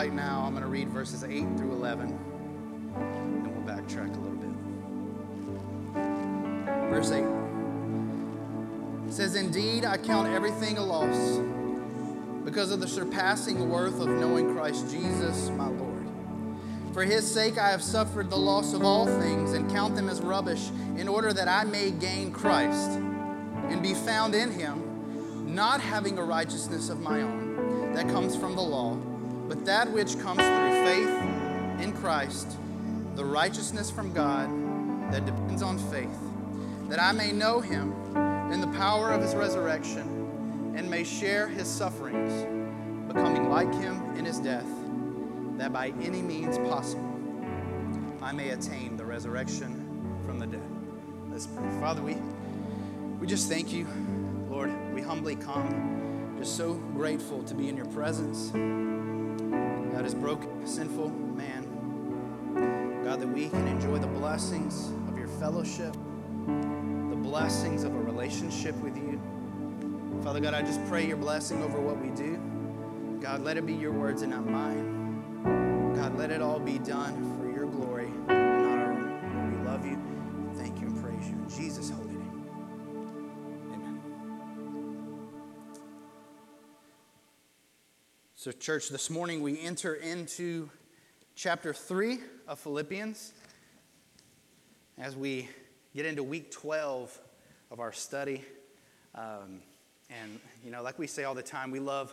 right now, I'm going to read verses 8 through 11, and we'll backtrack a little bit. Verse 8. It says, "Indeed, I count everything a loss because of the surpassing worth of knowing Christ Jesus, my Lord. For his sake I have suffered the loss of all things and count them as rubbish, in order that I may gain Christ and be found in him, not having a righteousness of my own that comes from the law, but that which comes through faith in Christ, the righteousness from God that depends on faith, that I may know him in the power of his resurrection and may share his sufferings, becoming like him in his death, that by any means possible I may attain the resurrection from the dead." Let's pray. Father, we just thank you, Lord. We humbly come, just so grateful to be in your presence. God, as broken, sinful man, God, that we can enjoy the blessings of your fellowship, the blessings of a relationship with you. Father God, I just pray your blessing over what we do. God, let it be your words and not mine. God, let it all be done for your glory and not our own. Lord, we love you, thank you, and praise you. In Jesus' holy name, amen. So, church, this morning we enter into chapter 3 of Philippians as we get into week 12 of our study. And, you know, like we say all the time, we love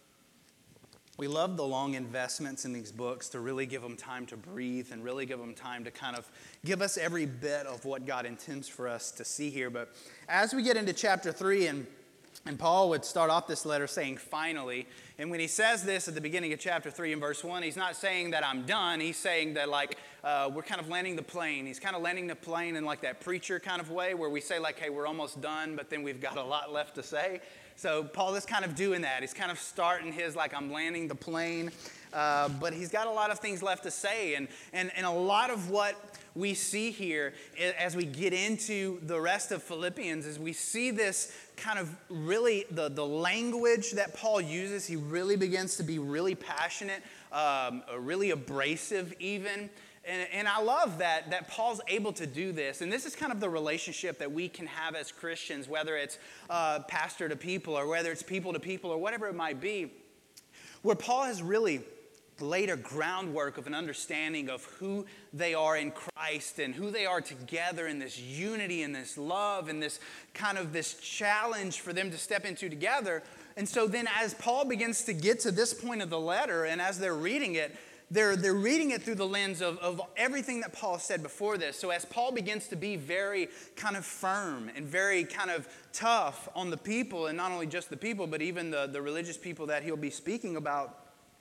the long investments in these books to really give them time to breathe and really give them time to kind of give us every bit of what God intends for us to see here. But as we get into chapter 3, and Paul would start off this letter saying, "Finally." And when he says this at the beginning of chapter 3 in verse 1, he's not saying that I'm done. He's saying that, like, we're kind of landing the plane. He's kind of landing the plane in like that preacher kind of way where we say, like, hey, we're almost done, but then we've got a lot left to say. So Paul is kind of doing that. He's kind of starting his, like, I'm landing the plane. But he's got a lot of things left to say. And a lot of what we see here as we get into the rest of Philippians is we see this kind of really, the language that Paul uses. He really begins to be really passionate, really abrasive even. And I love that Paul's able to do this. And this is kind of the relationship that we can have as Christians, whether it's pastor to people or whether it's people to people or whatever it might be, where Paul has really laid a groundwork of an understanding of who they are in Christ and who they are together in this unity and this love and this kind of this challenge for them to step into together. And so then as Paul begins to get to this point of the letter and as they're reading it, they're reading it through the lens of everything that Paul said before this. So as Paul begins to be very kind of firm and very kind of tough on the people, and not only just the people, but even the religious people that he'll be speaking about,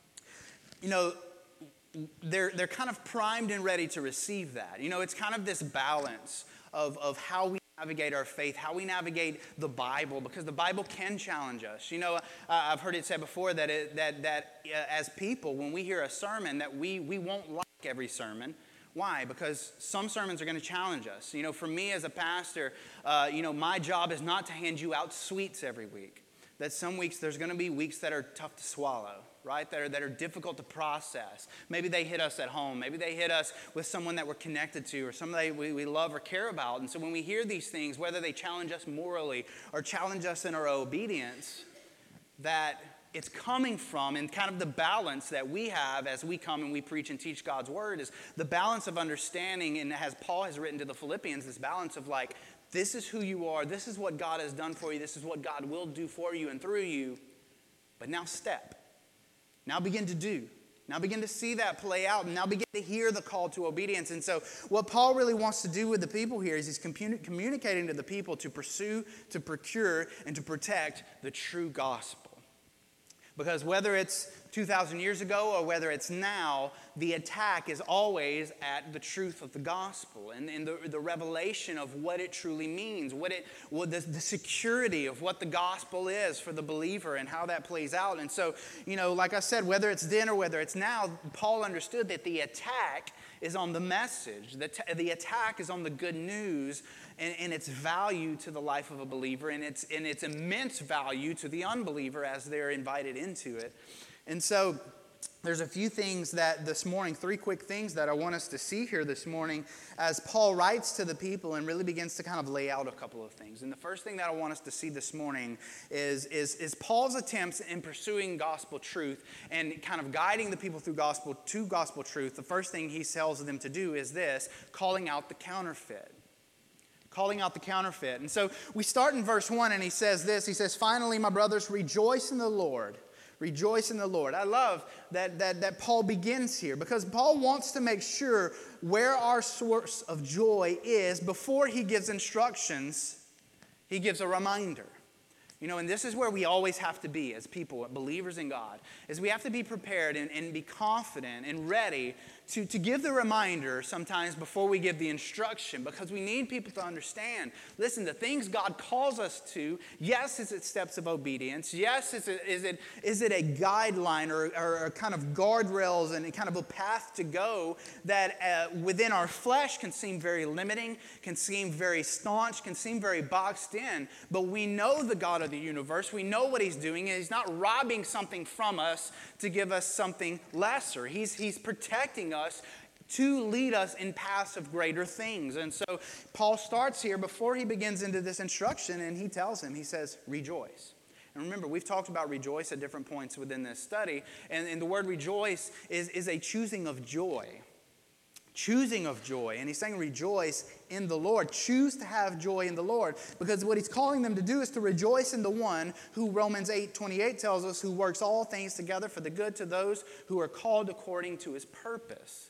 you know, they're kind of primed and ready to receive that. You know, it's kind of this balance of how we navigate our faith, how we navigate the Bible, because the Bible can challenge us. You know, I've heard it said before that as people, when we hear a sermon, that we won't like every sermon. Why? Because some sermons are going to challenge us. You know, for me as a pastor, you know, my job is not to hand you out sweets every week. That some weeks, there's going to be weeks that are tough to swallow, right? That are difficult to process. Maybe they hit us at home. Maybe they hit us with someone that we're connected to or somebody we love or care about. And so when we hear these things, whether they challenge us morally or challenge us in our obedience, that it's coming from, and kind of the balance that we have as we come and we preach and teach God's word is the balance of understanding, and as Paul has written to the Philippians, this balance of like, this is who you are, this is what God has done for you, this is what God will do for you and through you, but now step. Now begin to do. Now begin to see that play out, and now begin to hear the call to obedience. And so what Paul really wants to do with the people here is he's communicating to the people to pursue, to procure, and to protect the true gospel. Because whether it's 2,000 years ago or whether it's now, the attack is always at the truth of the gospel and the revelation of what it truly means, the security of what the gospel is for the believer and how that plays out. And so, you know, like I said, whether it's then or whether it's now, Paul understood that the attack is on the message. The attack is on the good news and its value to the life of a believer and its immense value to the unbeliever as they're invited into it. And so there's a few things that this morning, 3 quick things that I want us to see here this morning as Paul writes to the people and really begins to kind of lay out a couple of things. And the first thing that I want us to see this morning is Paul's attempts in pursuing gospel truth and kind of guiding the people through gospel truth. The first thing he tells them to do is this: calling out the counterfeit. Calling out the counterfeit. And so we start in verse 1, and he says this. He says, "Finally, my brothers, rejoice in the Lord." Rejoice in the Lord. I love that Paul begins here, because Paul wants to make sure where our source of joy is. Before he gives instructions, he gives a reminder. You know, and this is where we always have to be as people, believers in God, is we have to be prepared and be confident and ready to give the reminder sometimes before we give the instruction, because we need people to understand, listen, the things God calls us to, yes, is it steps of obedience? Yes, is it a guideline or a kind of guardrails and a kind of a path to go that within our flesh can seem very limiting, can seem very staunch, can seem very boxed in, but we know the God of the universe. We know what he's doing, and he's not robbing something from us to give us something lesser. He's protecting us to lead us in paths of greater things. And so Paul starts here before he begins into this instruction, and he tells him, he says, rejoice. And remember, we've talked about rejoice at different points within this study, and the word rejoice is a choosing of joy. Choosing of joy. And he's saying rejoice in the Lord. Choose to have joy in the Lord. Because what he's calling them to do is to rejoice in the one who, Romans 8:28 tells us, who works all things together for the good to those who are called according to his purpose.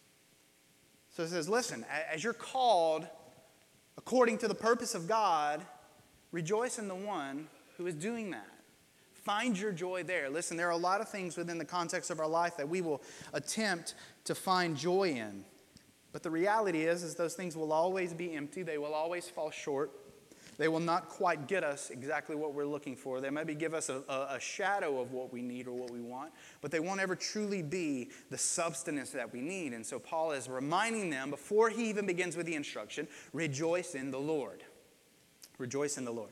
So it says, listen, as you're called according to the purpose of God, rejoice in the one who is doing that. Find your joy there. Listen, there are a lot of things within the context of our life that we will attempt to find joy in. But the reality is those things will always be empty. They will always fall short. They will not quite get us exactly what we're looking for. They maybe give us a shadow of what we need or what we want, but they won't ever truly be the substance that we need. And so Paul is reminding them, before he even begins with the instruction, rejoice in the Lord. Rejoice in the Lord.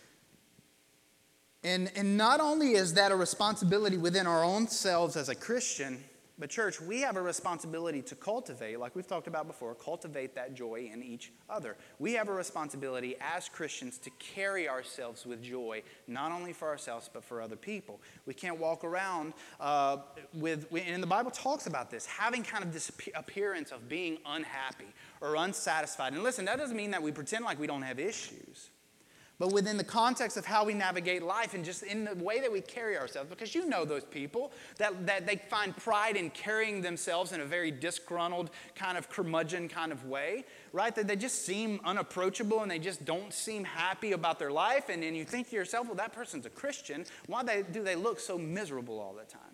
And not only is that a responsibility within our own selves as a Christian, but church, we have a responsibility to cultivate, like we've talked about before, cultivate that joy in each other. We have a responsibility as Christians to carry ourselves with joy, not only for ourselves, but for other people. We can't walk around and the Bible talks about this, having kind of this appearance of being unhappy or unsatisfied. And listen, that doesn't mean that we pretend like we don't have issues. But within the context of how we navigate life and just in the way that we carry ourselves, because you know those people that they find pride in carrying themselves in a very disgruntled kind of curmudgeon kind of way, right? That they just seem unapproachable and they just don't seem happy about their life. And then you think to yourself, well, that person's a Christian. Why do they look so miserable all the time?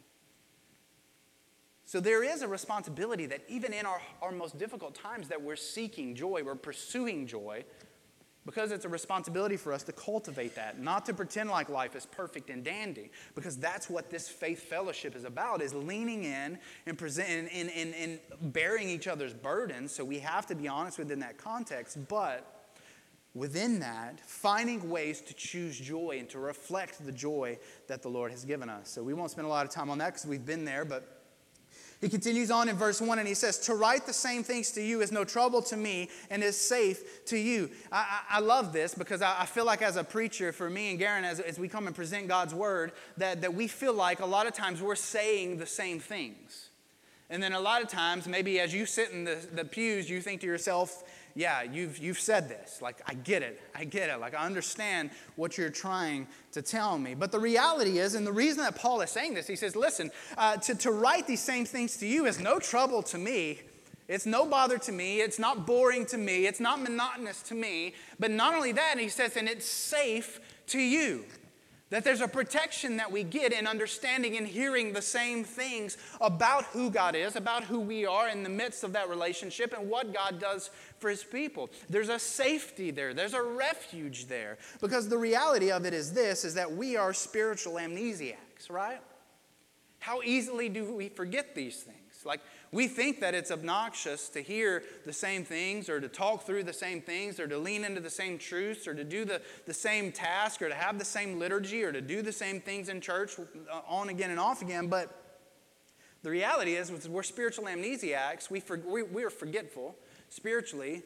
So there is a responsibility that even in our most difficult times that we're seeking joy, we're pursuing joy, because it's a responsibility for us to cultivate that, not to pretend like life is perfect and dandy, because that's what this faith fellowship is about, is leaning in and bearing each other's burdens. So we have to be honest within that context, but within that, finding ways to choose joy and to reflect the joy that the Lord has given us. So we won't spend a lot of time on that because we've been there, but he continues on in verse 1 and he says, to write the same things to you is no trouble to me and is safe to you. I love this because I feel like as a preacher, for me and Garen, as we come and present God's word, that we feel like a lot of times we're saying the same things. And then a lot of times, maybe as you sit in the pews, you think to yourself, yeah, you've said this. Like, I get it. Like, I understand what you're trying to tell me. But the reality is, and the reason that Paul is saying this, he says, listen, to write these same things to you is no trouble to me. It's no bother to me. It's not boring to me. It's not monotonous to me. But not only that, he says, and it's safe to you. That there's a protection that we get in understanding and hearing the same things about who God is, about who we are in the midst of that relationship and what God does for his people. There's a safety there. There's a refuge there. Because the reality of it is this, is that we are spiritual amnesiacs, right? How easily do we forget these things? Like, we think that it's obnoxious to hear the same things or to talk through the same things or to lean into the same truths or to do the same task or to have the same liturgy or to do the same things in church on again and off again. But The reality is we're spiritual amnesiacs. We are forgetful spiritually.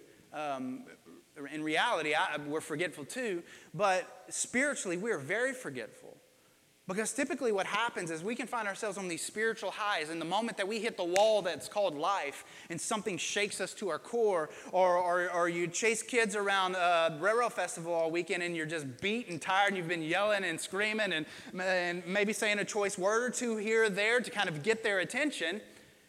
In reality, we're forgetful too. But spiritually, we are very forgetful. Because typically what happens is we can find ourselves on these spiritual highs, and the moment that we hit the wall that's called life and something shakes us to our core, or you chase kids around Railroad Festival all weekend and you're just beat and tired and you've been yelling and screaming and maybe saying a choice word or two here or there to kind of get their attention,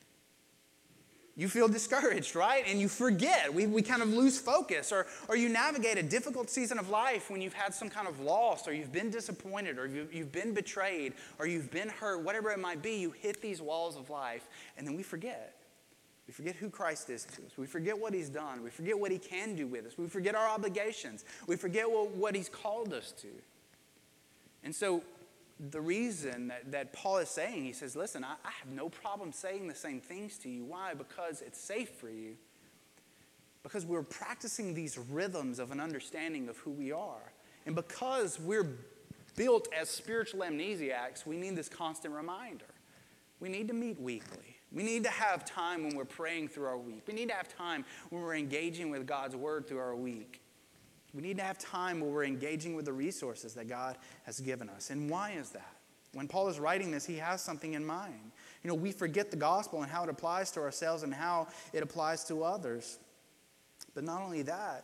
you feel discouraged, right? And you forget. We kind of lose focus. Or you navigate a difficult season of life when you've had some kind of loss, or you've been disappointed, or you've been betrayed, or you've been hurt, whatever it might be. You hit these walls of life, and then we forget. We forget who Christ is to us. We forget what he's done. We forget what he can do with us. We forget our obligations. We forget what he's called us to. And so the reason that Paul is saying, he says, listen, I have no problem saying the same things to you. Why? Because it's safe for you. Because we're practicing these rhythms of an understanding of who we are. And because we're built as spiritual amnesiacs, we need this constant reminder. We need to meet weekly. We need to have time when we're praying through our week. We need to have time when we're engaging with God's word through our week. We need to have time where we're engaging with the resources that God has given us. And why is that? When Paul is writing this, he has something in mind. You know, we forget the gospel and how it applies to ourselves and how it applies to others. But not only that,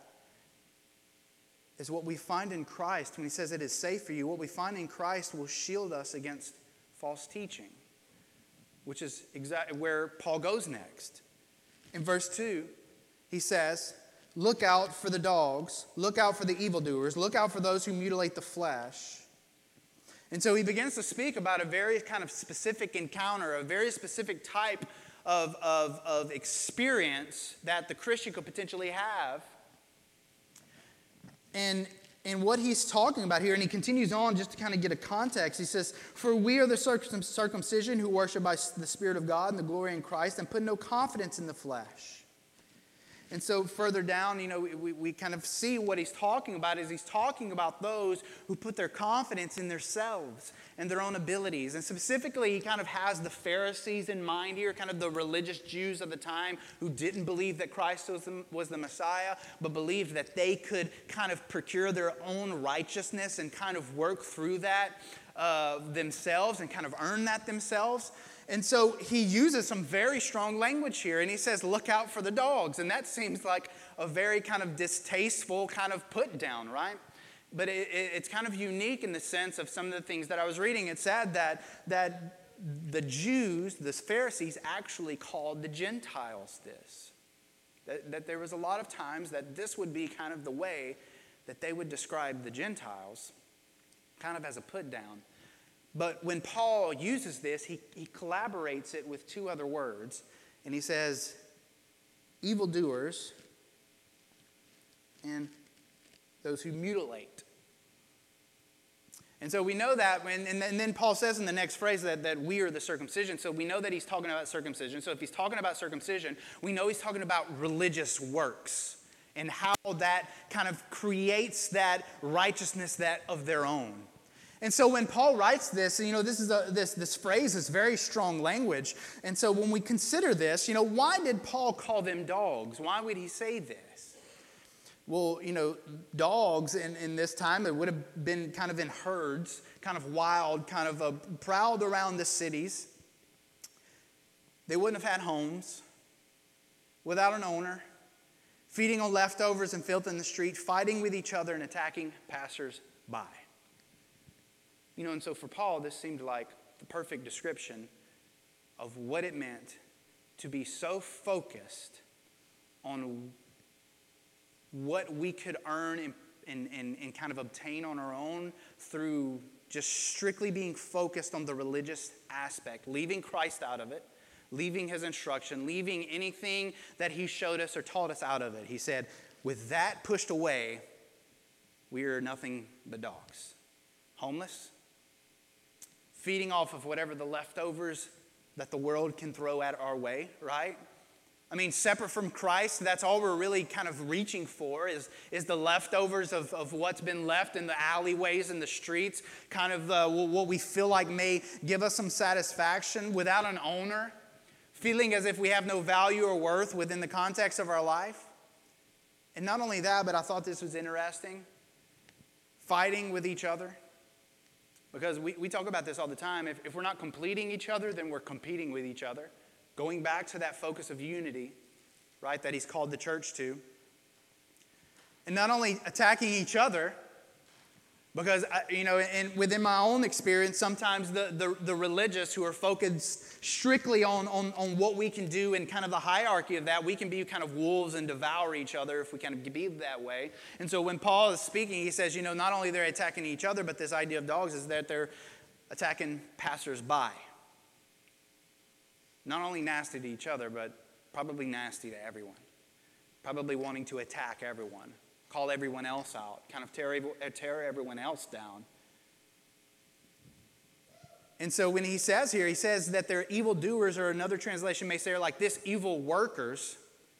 is what we find in Christ, when he says it is safe for you, what we find in Christ will shield us against false teaching, which is exactly where Paul goes next. In verse 2, he says, look out for the dogs, look out for the evildoers, look out for those who mutilate the flesh. And so he begins to speak about a very kind of specific encounter, a very specific type of experience that the Christian could potentially have. And what he's talking about here, and he continues on just to kind of get a context, he says, for we are the circumcision who worship by the Spirit of God and the glory in Christ and put no confidence in the flesh. And so further down, you know, we kind of see what he's talking about is he's talking about those who put their confidence in themselves and their own abilities. And specifically, he kind of has the Pharisees in mind here, kind of the religious Jews of the time who didn't believe that Christ was the Messiah, but believed that they could kind of procure their own righteousness and kind of work through that themselves and kind of earn that themselves. And so he uses some very strong language here, and he says, look out for the dogs. And that seems like a very kind of distasteful kind of put down, right? But it's kind of unique in the sense of some of the things that I was reading. It said that the Jews, the Pharisees, actually called the Gentiles this. That there was a lot of times that this would be kind of the way that they would describe the Gentiles, kind of as a put down. But when Paul uses this, he collaborates it with two other words. And he says, evildoers and those who mutilate. And so we know that, and then Paul says in the next phrase that we are the circumcision. So we know that he's talking about circumcision. So if he's talking about circumcision, we know he's talking about religious works and how that kind of creates that righteousness that of their own. And so when Paul writes this, you know, this phrase is very strong language. And so when we consider this, you know, why did Paul call them dogs? Why would he say this? Well, you know, dogs in this time, it would have been kind of in herds, kind of wild, kind of prowled around the cities. They wouldn't have had homes, without an owner, feeding on leftovers and filth in the street, fighting with each other and attacking passers-by. You know, and so for Paul, this seemed like the perfect description of what it meant to be so focused on what we could earn and kind of obtain on our own through just strictly being focused on the religious aspect, leaving Christ out of it, leaving his instruction, leaving anything that he showed us or taught us out of it. He said, with that pushed away, we are nothing but dogs. Homeless, feeding off of whatever the leftovers that the world can throw at our way, right? I mean, separate from Christ, that's all we're really kind of reaching for is the leftovers of what's been left in the alleyways and the streets, kind of what we feel like may give us some satisfaction without an owner, feeling as if we have no value or worth within the context of our life. And not only that, but I thought this was interesting, fighting with each other. Because we talk about this all the time. If we're not completing each other, then we're competing with each other. Going back to that focus of unity, right, that he's called the church to. And not only attacking each other, because, and within my own experience, sometimes the religious who are focused strictly on what we can do and kind of the hierarchy of that, we can be kind of wolves and devour each other if we kind of be that way. And so when Paul is speaking, he says, not only they're attacking each other, but this idea of dogs is that they're attacking passersby. Not only nasty to each other, but probably nasty to everyone. Probably wanting to attack everyone, call everyone else out, kind of tear everyone else down. And so when he says here, he says that they're evildoers, or another translation may say they're like this, evil workers.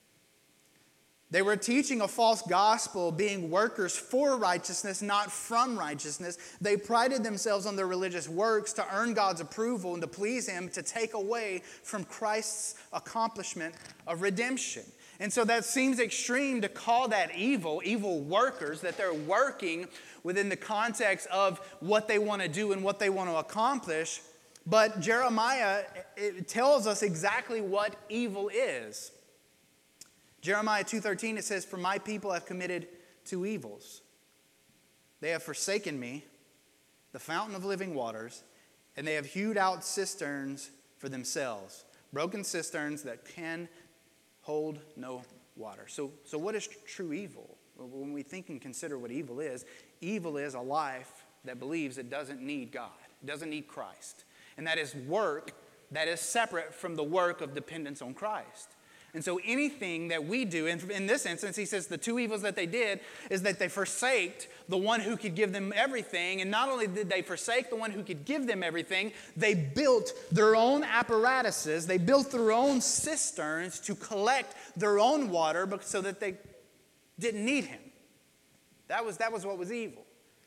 They were teaching a false gospel, being workers for righteousness, not from righteousness. They prided themselves on their religious works to earn God's approval and to please Him, to take away from Christ's accomplishment of redemption. And so that seems extreme to call that evil workers, that they're working within the context of what they want to do and what they want to accomplish. But Jeremiah, it tells us exactly what evil is. Jeremiah 2:13, it says, "For my people have committed two evils. They have forsaken me, the fountain of living waters, and they have hewed out cisterns for themselves, broken cisterns that can hold no water." So what is true evil? When we think and consider what evil is a life that believes it doesn't need God, it doesn't need Christ. And that is work that is separate from the work of dependence on Christ. And so anything that we do, and in this instance, he says the two evils that they did is that they forsaked the one who could give them everything. And not only did they forsake the one who could give them everything, they built their own apparatuses. They built their own cisterns to collect their own water so that they didn't need him. That was what was evil.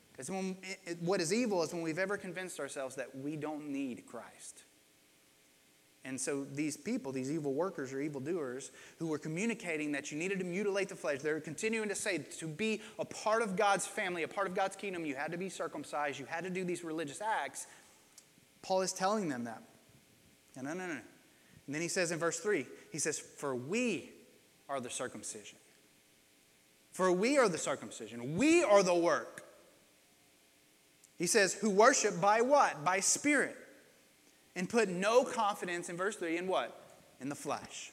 What is evil is when we've ever convinced ourselves that we don't need Christ. And so these people, these evil workers or evildoers who were communicating that you needed to mutilate the flesh, they're continuing to say to be a part of God's family, a part of God's kingdom, you had to be circumcised, you had to do these religious acts. Paul is telling them that. No. And then he says in verse 3, he says, "For we are the circumcision." For we are the circumcision. We are the work. He says, who worship by what? By spirit. And put no confidence, in verse 3, in what? In the flesh.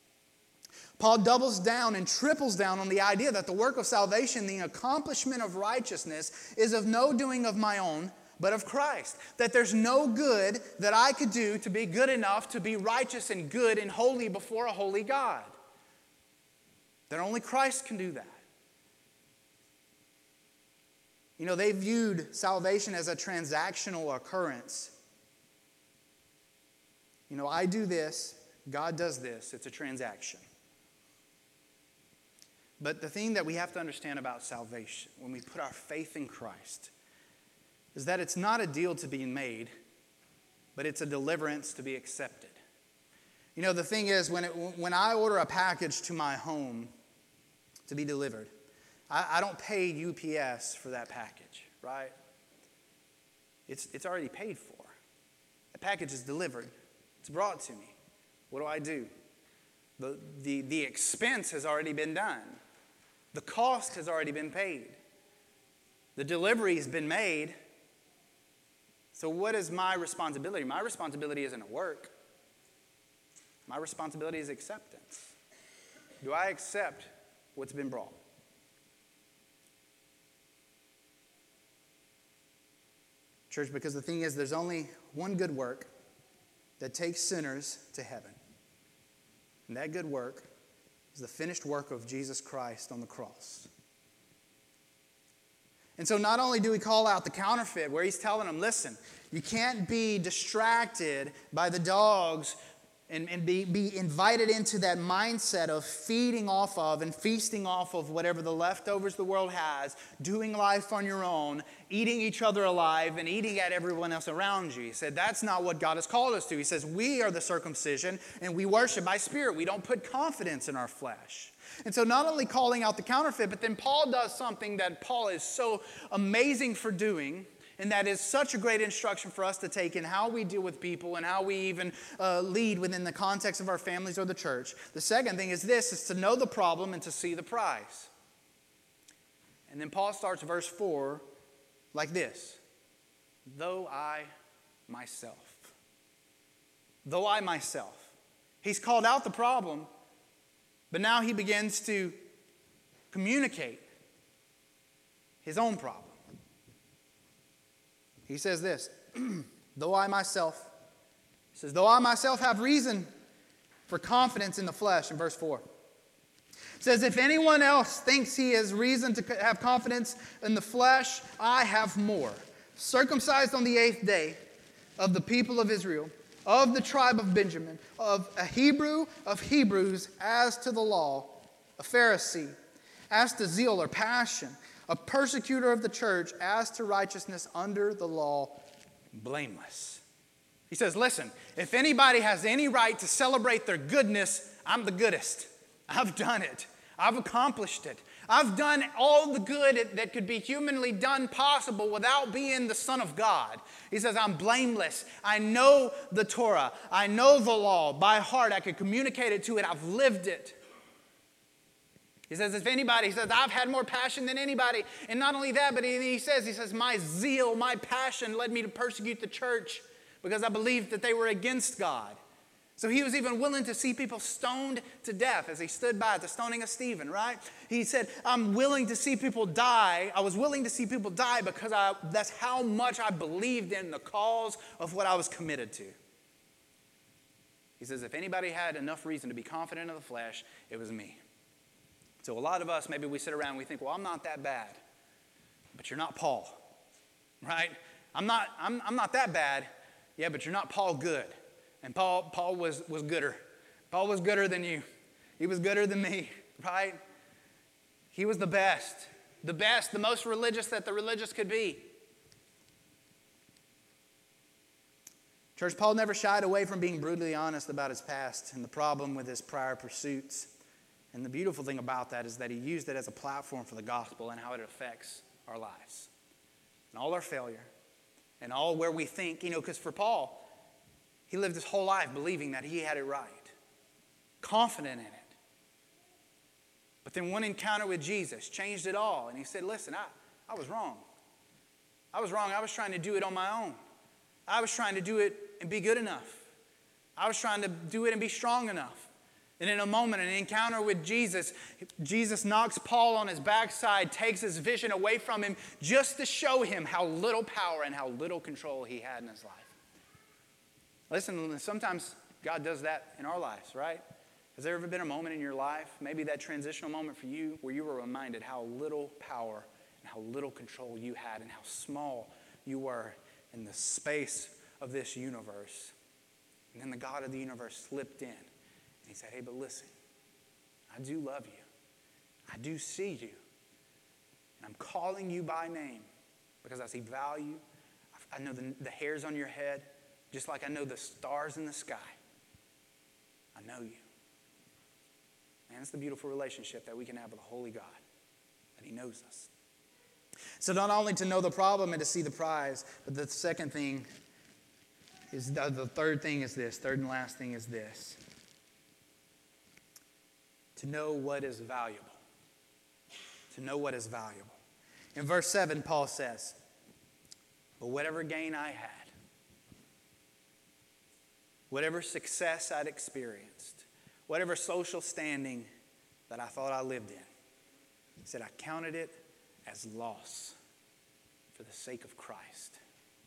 Paul doubles down and triples down on the idea that the work of salvation, the accomplishment of righteousness, is of no doing of my own, but of Christ. That there's no good that I could do to be good enough to be righteous and good and holy before a holy God. That only Christ can do that. They viewed salvation as a transactional occurrence. I do this, God does this. It's a transaction. But the thing that we have to understand about salvation, when we put our faith in Christ, is that it's not a deal to be made, but it's a deliverance to be accepted. The thing is, when I order a package to my home to be delivered, I don't pay UPS for that package, right? It's already paid for. The package is delivered. It's brought to me. What do? The expense has already been done. The cost has already been paid. The delivery has been made. So what is my responsibility? My responsibility isn't at work. My responsibility is acceptance. Do I accept what's been brought? Church, because the thing is, there's only one good work that takes sinners to heaven. And that good work is the finished work of Jesus Christ on the cross. And so not only do we call out the counterfeit, where he's telling them, listen, you can't be distracted by the dogs and be invited into that mindset of feeding off of and feasting off of whatever the leftovers the world has, doing life on your own, eating each other alive, and eating at everyone else around you. He said that's not what God has called us to. He says we are the circumcision, and we worship by spirit. We don't put confidence in our flesh. And so not only calling out the counterfeit, but then Paul does something that Paul is so amazing for doing, and that is such a great instruction for us to take in how we deal with people and how we even lead within the context of our families or the church. The second thing is this, is to know the problem and to see the prize. And then Paul starts verse 4 like this. Though I myself. He's called out the problem, but now he begins to communicate his own problem. He says this, though I myself have reason for confidence in the flesh, in verse 4. It says, if anyone else thinks he has reason to have confidence in the flesh, I have more. Circumcised on the 8th day of the people of Israel, of the tribe of Benjamin, of a Hebrew of Hebrews, as to the law, a Pharisee, as to zeal or passion, a persecutor of the church, as to righteousness under the law, blameless. He says, listen, if anybody has any right to celebrate their goodness, I'm the goodest. I've done it. I've accomplished it. I've done all the good that could be humanly done possible without being the Son of God. He says, I'm blameless. I know the Torah. I know the law by heart. I could communicate it to it. I've lived it. He says, if anybody, he says, I've had more passion than anybody. And not only that, but he says, my zeal, my passion led me to persecute the church because I believed that they were against God. So he was even willing to see people stoned to death as he stood by at the stoning of Stephen, right? He said, I'm willing to see people die. I was willing to see people die because that's how much I believed in the cause of what I was committed to. He says, if anybody had enough reason to be confident of the flesh, it was me. So a lot of us, maybe we sit around and we think, well, I'm not that bad. But you're not Paul, right? I'm not that bad. Yeah, but you're not Paul good. And Paul was gooder. Paul was gooder than you. He was gooder than me, right? He was the best, the most religious that the religious could be. Church, Paul never shied away from being brutally honest about his past and the problem with his prior pursuits. And the beautiful thing about that is that he used it as a platform for the gospel and how it affects our lives. And all our failure and all where we think, because for Paul, he lived his whole life believing that he had it right, confident in it. But then one encounter with Jesus changed it all. And he said, listen, I was wrong. I was wrong. I was trying to do it on my own. I was trying to do it and be good enough. I was trying to do it and be strong enough. And in a moment, an encounter with Jesus, Jesus knocks Paul on his backside, takes his vision away from him just to show him how little power and how little control he had in his life. Listen, sometimes God does that in our lives, right? Has there ever been a moment in your life, maybe that transitional moment for you, where you were reminded how little power and how little control you had and how small you were in the space of this universe? And then the God of the universe slipped in. He said, hey, but listen, I do love you. I do see you. And I'm calling you by name because I see value. I know the hairs on your head, just like I know the stars in the sky. I know you. Man, it's the beautiful relationship that we can have with a holy God, that he knows us. So not only to know the problem and to see the prize, but the second thing is, the third thing is this, third and last thing is this. To know what is valuable. To know what is valuable. In verse 7, Paul says, but whatever gain I had, whatever success I'd experienced, whatever social standing that I thought I lived in, he said, I counted it as loss for the sake of Christ.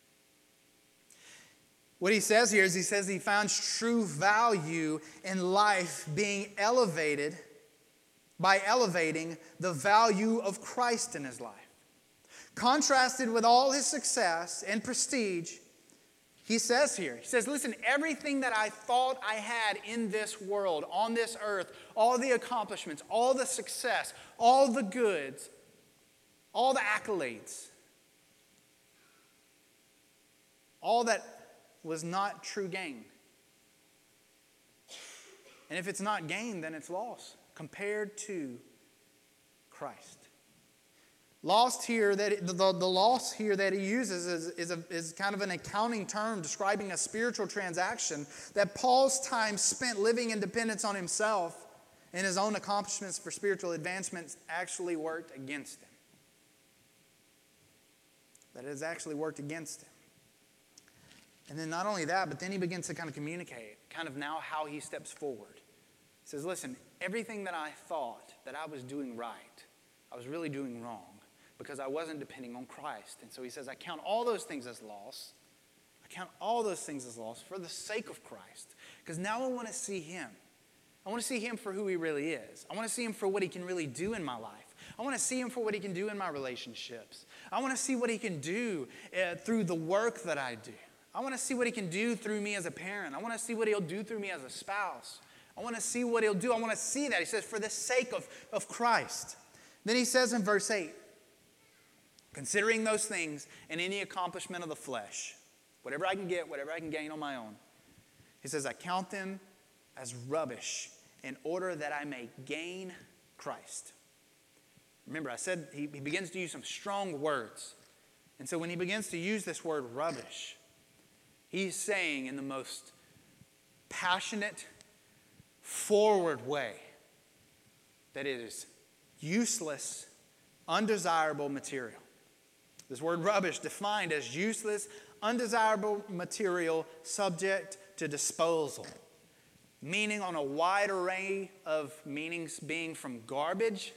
What he says here is he found true value in life being elevated by elevating the value of Christ in his life. Contrasted with all his success and prestige, He says here, he says, listen, everything that I thought I had in this world, on this earth, all the accomplishments, all the success, all the goods, all the accolades, all that was not true gain. And if it's not gain, then it's loss compared to Christ. Lost here, that the loss here that he uses is kind of an accounting term describing a spiritual transaction that Paul's time spent living in dependence on himself and his own accomplishments for spiritual advancements actually worked against him. That it has actually worked against him. And then not only that, but then he begins to kind of communicate kind of now how he steps forward. He says, listen, everything that I thought that I was doing right, I was really doing wrong, because I wasn't depending on Christ. And so he says, I count all those things as loss. I count all those things as loss for the sake of Christ. Because now I want to see him. I want to see him for who he really is. I want to see him for what he can really do in my life. I want to see him for what he can do in my relationships. I want to see what he can do through the work that I do. I want to see what he can do through me as a parent. I want to see what he'll do through me as a spouse. I want to see what he'll do. I want to see that. He says, for the sake of Christ. Then he says in verse 8, considering those things and any accomplishment of the flesh, whatever I can get, whatever I can gain on my own, he says, I count them as rubbish in order that I may gain Christ. Remember, I said he begins to use some strong words. And so when he begins to use this word rubbish, he's saying in the most passionate, forward way that it is useless, undesirable material. This word rubbish defined as useless, undesirable material subject to disposal. Meaning on a wide array of meanings, being from garbage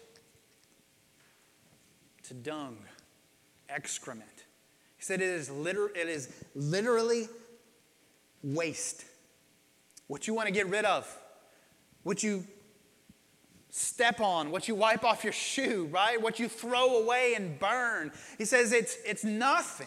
to dung, excrement. He said it is literally waste. What you want to get rid of. What you step on, what you wipe off your shoe, right? What you throw away and burn. He says it's nothing.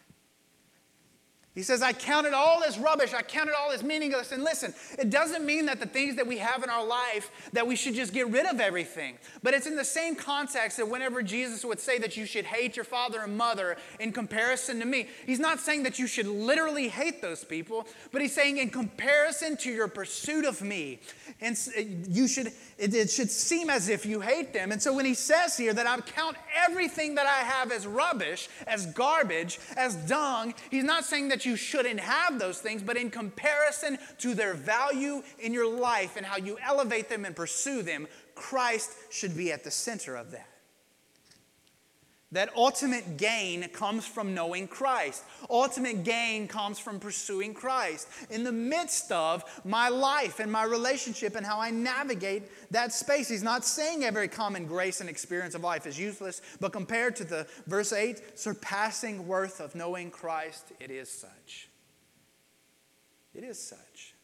He says, I count it all as rubbish. I count it all as meaningless. And listen, it doesn't mean that the things that we have in our life, that we should just get rid of everything. But it's in the same context that whenever Jesus would say that you should hate your father and mother in comparison to me, he's not saying that you should literally hate those people, but he's saying in comparison to your pursuit of me, and it should seem as if you hate them. And so when he says here that I count everything that I have as rubbish, as garbage, as dung, he's not saying that you shouldn't have those things, but in comparison to their value in your life and how you elevate them and pursue them, Christ should be at the center of that. That ultimate gain comes from knowing Christ. Ultimate gain comes from pursuing Christ. In the midst of my life and my relationship and how I navigate that space. He's not saying every common grace and experience of life is useless, but compared to the verse 8, surpassing worth of knowing Christ, it is such. It is such.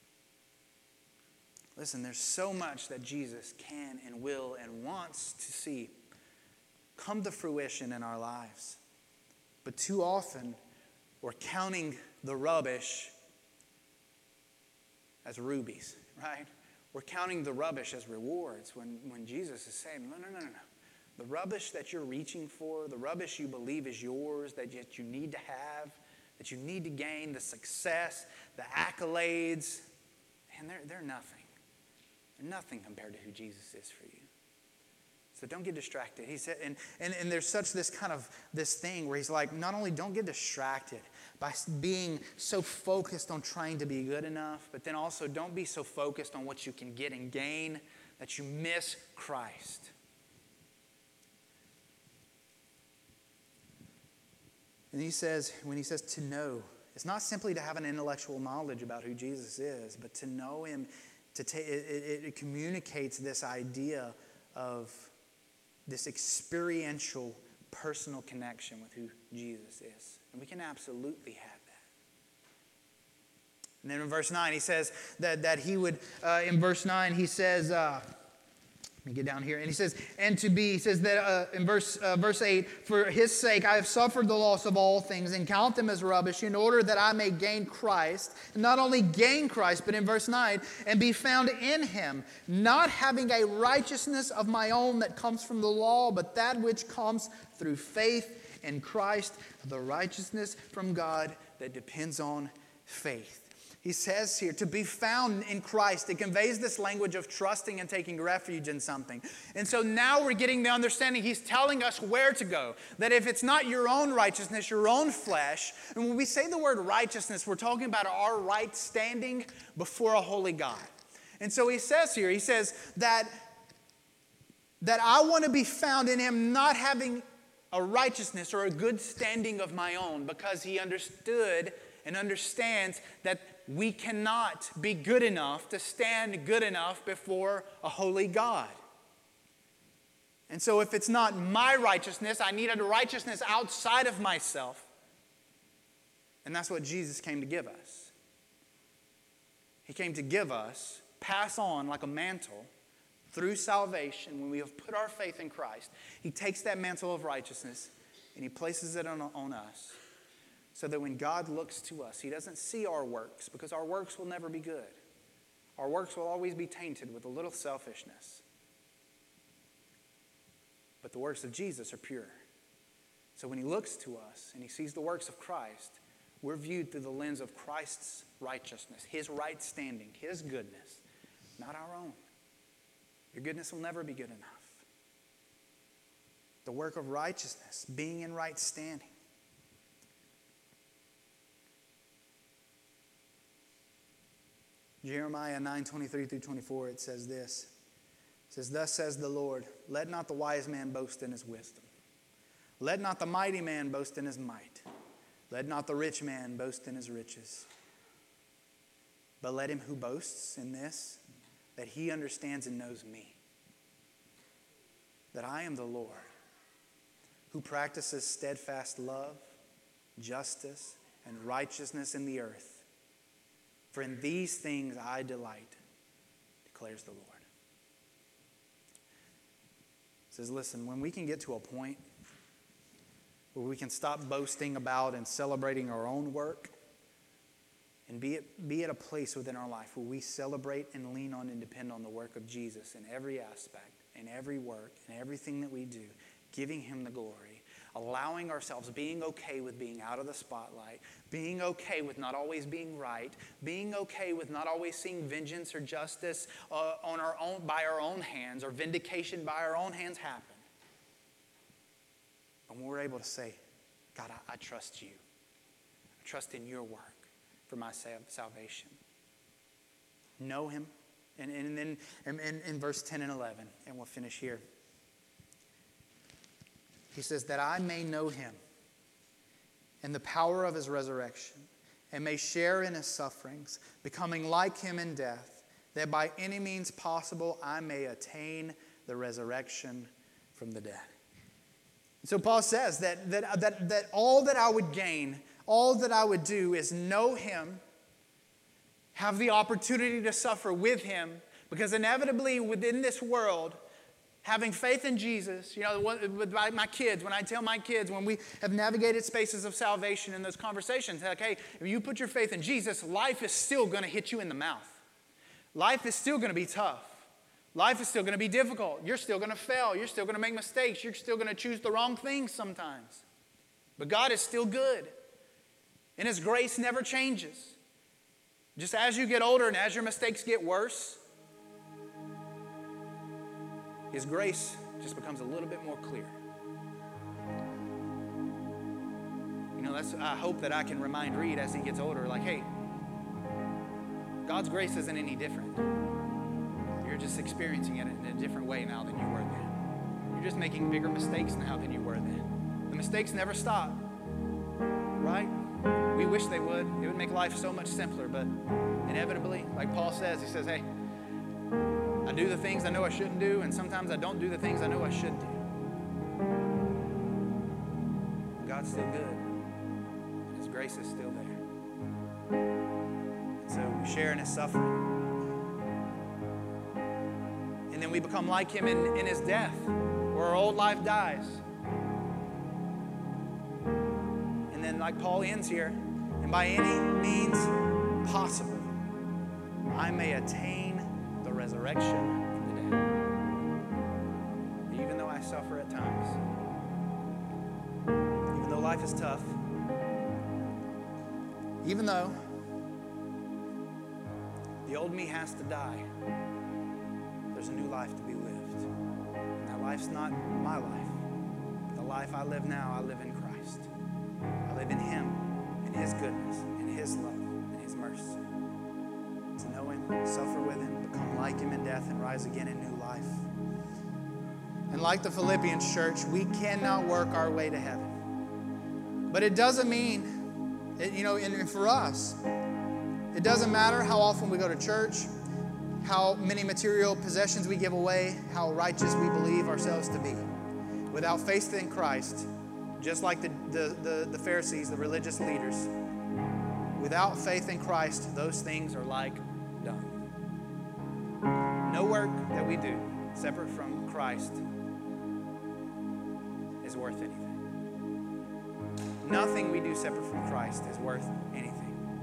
Listen, there's so much that Jesus can and will and wants to see come to fruition in our lives. But too often, we're counting the rubbish as rubies, right? We're counting the rubbish as rewards when Jesus is saying, no. The rubbish that you're reaching for, the rubbish you believe is yours, that yet you need to have, that you need to gain, the success, the accolades, and they're nothing. They're nothing compared to who Jesus is for you. So don't get distracted. He said, and there's such this thing where he's like, not only don't get distracted by being so focused on trying to be good enough, but then also don't be so focused on what you can get and gain that you miss Christ. And he says, when he says to know, it's not simply to have an intellectual knowledge about who Jesus is, but to know him, it communicates this idea of this experiential, personal connection with who Jesus is. And we can absolutely have that. And then in verse 9, he says that he would, in verse 9, he says, Let me get down here. And he says, and to be, he says that in verse 8, for his sake I have suffered the loss of all things and count them as rubbish in order that I may gain Christ. And not only gain Christ, but in verse 9, and be found in him, not having a righteousness of my own that comes from the law, but that which comes through faith in Christ, the righteousness from God that depends on faith. He says here, to be found in Christ. It conveys this language of trusting and taking refuge in something. And so now we're getting the understanding. He's telling us where to go. That if it's not your own righteousness, your own flesh, and when we say the word righteousness, we're talking about our right standing before a holy God. And so he says here, he says that I want to be found in him, not having a righteousness or a good standing of my own, because he understood and understands that we cannot be good enough to stand good enough before a holy God. And so if it's not my righteousness, I need a righteousness outside of myself. And that's what Jesus came to give us. He came to give us, pass on like a mantle through salvation when we have put our faith in Christ. He takes that mantle of righteousness and he places it on us. So that when God looks to us, he doesn't see our works, because our works will never be good. Our works will always be tainted with a little selfishness. But the works of Jesus are pure. So when he looks to us and he sees the works of Christ, we're viewed through the lens of Christ's righteousness, his right standing, his goodness, not our own. Your goodness will never be good enough. The work of righteousness, being in right standing. Jeremiah 9:23-24, it says this. It says, thus says the Lord, let not the wise man boast in his wisdom. Let not the mighty man boast in his might. Let not the rich man boast in his riches. But let him who boasts in this, that he understands and knows me. That I am the Lord, who practices steadfast love, justice, and righteousness in the earth. For in these things I delight, declares the Lord. It says, listen, when we can get to a point where we can stop boasting about and celebrating our own work and be at a place within our life where we celebrate and lean on and depend on the work of Jesus in every aspect, in every work, in everything that we do, giving him the glory, allowing ourselves, being okay with being out of the spotlight, being okay with not always being right, being okay with not always seeing vengeance or justice on our own, by our own hands, or vindication by our own hands happen. And we're able to say, God, I trust you. I trust in your work for my salvation. Know him. And then in verse 10 and 11, and we'll finish here. He says, that I may know him and the power of his resurrection, and may share in his sufferings, becoming like him in death, that by any means possible I may attain the resurrection from the dead. And so Paul says that all that I would gain, all that I would do is know him, have the opportunity to suffer with him, because inevitably within this world, having faith in Jesus, with my kids, when I tell my kids, when we have navigated spaces of salvation in those conversations, like, hey, if you put your faith in Jesus, life is still going to hit you in the mouth. Life is still going to be tough. Life is still going to be difficult. You're still going to fail. You're still going to make mistakes. You're still going to choose the wrong things sometimes. But God is still good. And his grace never changes. Just as you get older and as your mistakes get worse, his grace just becomes a little bit more clear. I hope that I can remind Reed as he gets older, like, hey, God's grace isn't any different. You're just experiencing it in a different way now than you were then. You're just making bigger mistakes now than you were then. The mistakes never stop, right? We wish they would. It would make life so much simpler, but inevitably, like Paul says, he says, hey, I do the things I know I shouldn't do, and sometimes I don't do the things I know I should do. God's still good. And his grace is still there. And so we share in his suffering. And then we become like him in his death, where our old life dies. And then like Paul ends here, and by any means possible, I may attain the resurrection from the dead. Even though I suffer at times, even though life is tough, even though the old me has to die, there's a new life to be lived. And that life's not my life. The life I live now, I live in Christ. I live in him, in his goodness, in his love, in his mercy. To know him, suffer with him, become like him in death, and rise again in new life. And like the Philippians church, we cannot work our way to heaven. But it doesn't mean, and for us, it doesn't matter how often we go to church, how many material possessions we give away, how righteous we believe ourselves to be. Without faith in Christ, just like the Pharisees, the religious leaders, without faith in Christ, those things are like done. No work that we do separate from Christ is worth anything. Nothing we do separate from Christ is worth anything.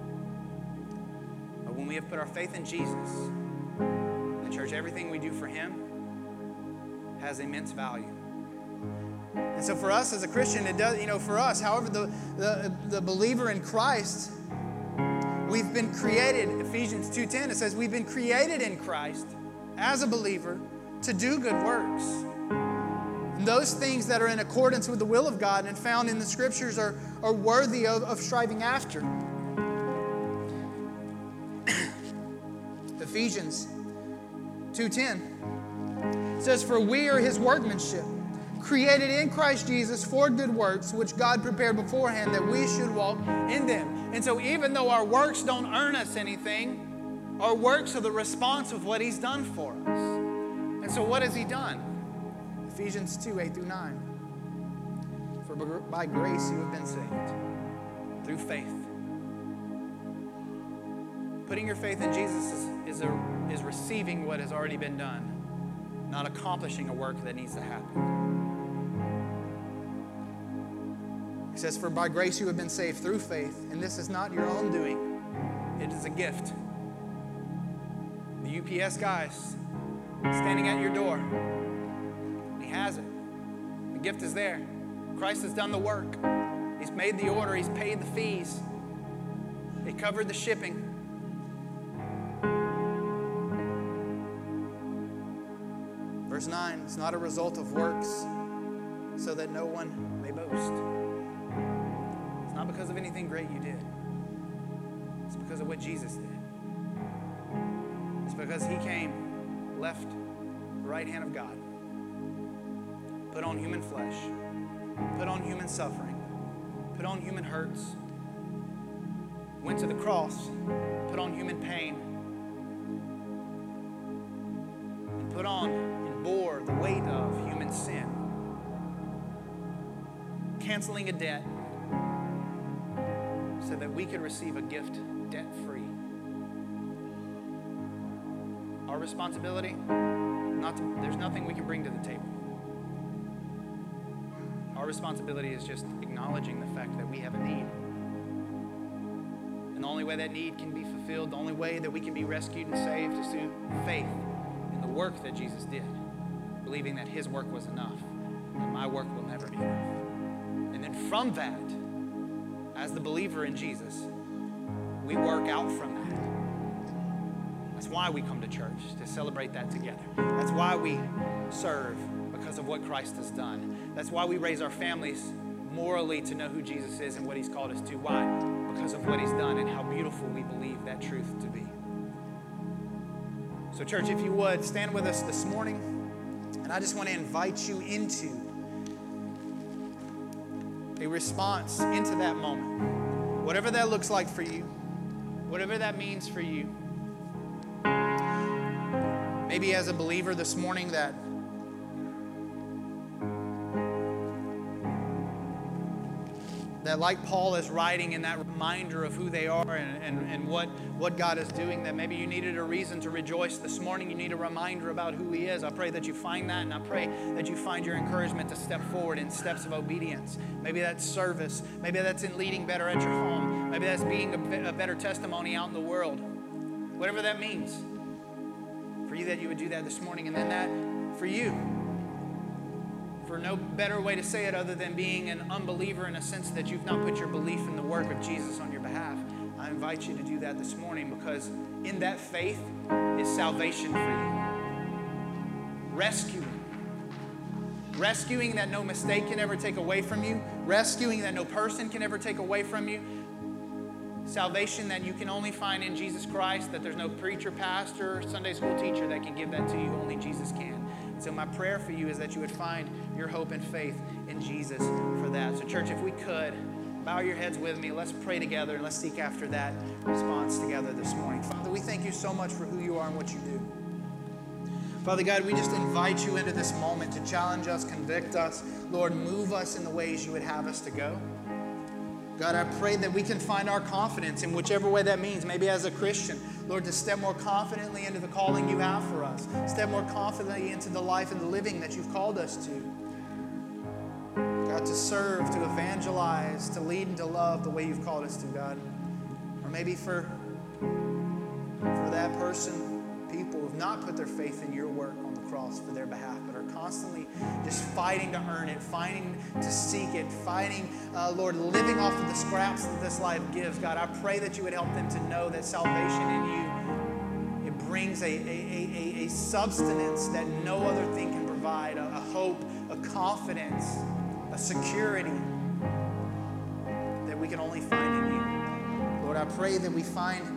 But when we have put our faith in Jesus, the church, everything we do for him has immense value. And so for us as a Christian, it does, for us, however, the believer in Christ, we've been created, Ephesians 2:10, it says we've been created in Christ as a believer to do good works. And those things that are in accordance with the will of God and found in the Scriptures are worthy of striving after. Ephesians 2:10 says, "For we are his workmanship, created in Christ Jesus for good works, which God prepared beforehand that we should walk in them." And so even though our works don't earn us anything, our works are the response of what he's done for us. And so what has he done? Ephesians 2:8-9. "For by grace you have been saved, through faith." Putting your faith in Jesus is receiving what has already been done, not accomplishing a work that needs to happen. It says, "For by grace you have been saved through faith, and this is not your own doing. It is a gift." The UPS guy's standing at your door. He has it. The gift is there. Christ has done the work. He's made the order. He's paid the fees. He covered the shipping. Verse 9, "It's not a result of works, so that no one may boast." It's not because of anything great you did. It's because of what Jesus did. It's because he came, left the right hand of God, put on human flesh, put on human suffering, put on human hurts, went to the cross, put on human pain, and put on and bore the weight of human sin, canceling a debt so that we could receive a gift debt-free. Our responsibility, there's nothing we can bring to the table. Our responsibility is just acknowledging the fact that we have a need. And the only way that need can be fulfilled, the only way that we can be rescued and saved is through faith in the work that Jesus did, believing that his work was enough, and my work will never be enough. And then from that, as the believer in Jesus, we work out from that. That's why we come to church, to celebrate that together. That's why we serve, because of what Christ has done. That's why we raise our families morally to know who Jesus is and what he's called us to. Why? Because of what he's done and how beautiful we believe that truth to be. So church, if you would, stand with us this morning. And I just want to invite you into a response into that moment. Whatever that looks like for you, whatever that means for you. Maybe as a believer this morning that That like Paul is writing in that reminder of who they are and what God is doing, that maybe you needed a reason to rejoice this morning. You need a reminder about who He is. I pray that you find that, and I pray that you find your encouragement to step forward in steps of obedience. Maybe that's service. Maybe that's in leading better at your home. Maybe that's being a better testimony out in the world. Whatever that means. For you, that you would do that this morning. And then that for you, for no better way to say it other than being an unbeliever in a sense that you've not put your belief in the work of Jesus on your behalf, I invite you to do that this morning, because in that faith is salvation for you. Rescuing that no mistake can ever take away from you. Rescuing that no person can ever take away from you. Salvation that you can only find in Jesus Christ, that there's no preacher, pastor, Sunday school teacher that can give that to you. Only Jesus can. So my prayer for you is that you would find your hope and faith in Jesus for that. So church, if we could, bow your heads with me. Let's pray together and let's seek after that response together this morning. Father, we thank you so much for who you are and what you do. Father God, we just invite you into this moment to challenge us, convict us. Lord, move us in the ways you would have us to go. God, I pray that we can find our confidence in whichever way that means, maybe as a Christian. Lord, to step more confidently into the calling you have for us. Step more confidently into the life and the living that you've called us to. God, to serve, to evangelize, to lead and to love the way you've called us to, God. Or maybe for that person, people who have not put their faith in your work on the cross for their behalf, but are constantly just fighting to earn it, fighting to seek it, fighting, Lord, living off of the scraps that this life gives. God, I pray that you would help them to know that salvation in you, it brings a substance that no other thing can provide, a hope, a confidence, a security that we can only find in you. Lord, I pray that we find,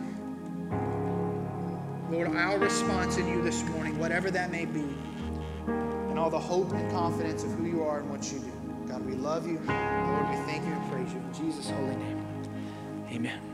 Lord, our response in you this morning, whatever that may be, and all the hope and confidence of who you are and what you do. God, we love you. Lord, we thank you and praise you. In Jesus' holy name, amen.